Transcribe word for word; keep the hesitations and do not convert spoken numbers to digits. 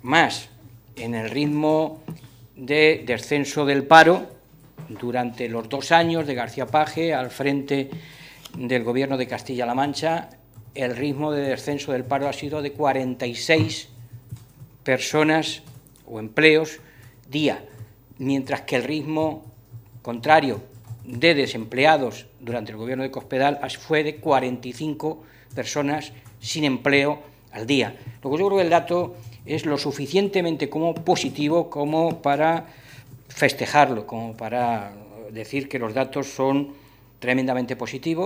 más en el ritmo de descenso del paro durante los dos años de García Page al frente del Gobierno de Castilla-La Mancha. El ritmo de descenso del paro ha sido de cuarenta y seis personas o empleos día, mientras que el ritmo contrario de desempleados durante el Gobierno de Cospedal fue de cuarenta y cinco personas sin empleo al día. Luego yo creo que el dato es lo suficientemente como positivo como para festejarlo, como para decir que los datos son tremendamente positivos.